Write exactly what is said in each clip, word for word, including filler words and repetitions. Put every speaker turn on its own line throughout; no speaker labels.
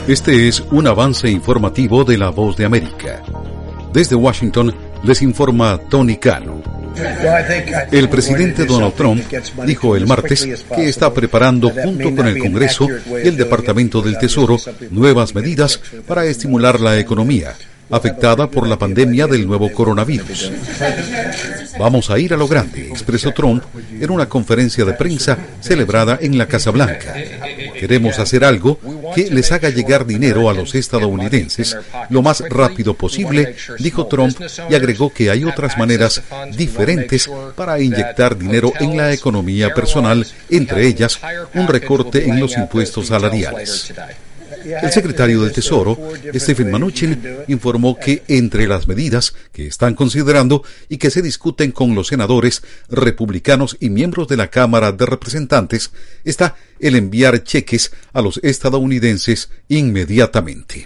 Este es un avance informativo de La Voz de América. Desde Washington les informa Tony Cano. El presidente Donald Trump dijo el martes que está preparando junto con el Congreso y el Departamento del Tesoro nuevas medidas para estimular la economía afectada por la pandemia del nuevo coronavirus. Vamos a ir a lo grande, expresó Trump en una conferencia de prensa celebrada en la Casa Blanca. Queremos hacer algo que les haga llegar dinero a los estadounidenses lo más rápido posible, dijo Trump, y agregó que hay otras maneras diferentes para inyectar dinero en la economía personal, entre ellas un recorte en los impuestos salariales. El secretario del Tesoro, Stephen Mnuchin, informó que entre las medidas que están considerando y que se discuten con los senadores republicanos y miembros de la Cámara de Representantes está el enviar cheques a los estadounidenses inmediatamente.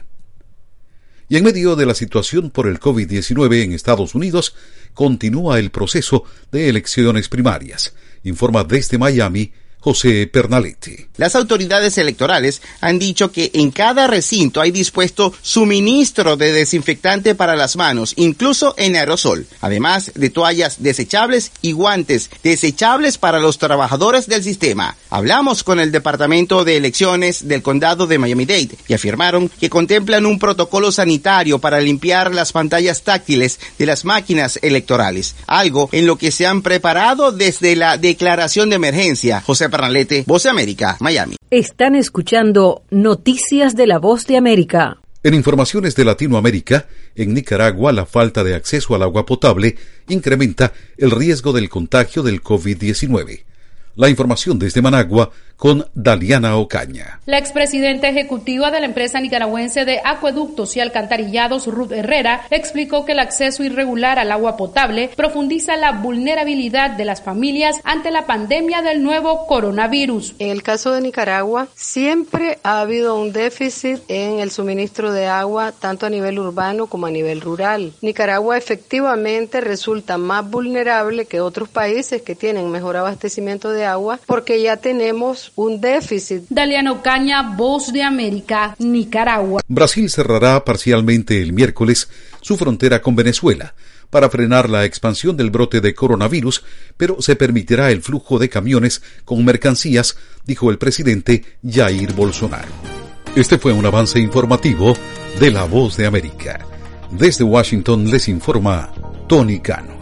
Y en medio de la situación por el COVID diecinueve en Estados Unidos, continúa el proceso de elecciones primarias, informa desde Miami José Pernalete.
Las autoridades electorales han dicho que en cada recinto hay dispuesto suministro de desinfectante para las manos, incluso en aerosol, además de toallas desechables y guantes desechables para los trabajadores del sistema. Hablamos con el Departamento de Elecciones del Condado de Miami-Dade y afirmaron que contemplan un protocolo sanitario para limpiar las pantallas táctiles de las máquinas electorales, algo en lo que se han preparado desde la declaración de emergencia. José Pernalete, Voz de América, Miami.
Están escuchando Noticias de la Voz de América.
En informaciones de Latinoamérica, en Nicaragua la falta de acceso al agua potable incrementa el riesgo del contagio del COVID diecinueve. La información desde Managua con Daliana Ocaña.
La expresidenta ejecutiva de la empresa nicaragüense de acueductos y alcantarillados, Ruth Herrera, explicó que el acceso irregular al agua potable profundiza la vulnerabilidad de las familias ante la pandemia del nuevo coronavirus.
En el caso de Nicaragua, siempre ha habido un déficit en el suministro de agua, tanto a nivel urbano como a nivel rural. Nicaragua efectivamente resulta más vulnerable que otros países que tienen mejor abastecimiento de agua porque ya tenemos un déficit.
Daliana Ocaña, Voz de América, Nicaragua.
Brasil cerrará parcialmente el miércoles su frontera con Venezuela para frenar la expansión del brote de coronavirus, pero se permitirá el flujo de camiones con mercancías, dijo el presidente Jair Bolsonaro. Este fue un avance informativo de La Voz de América. Desde Washington les informa Tony Cano.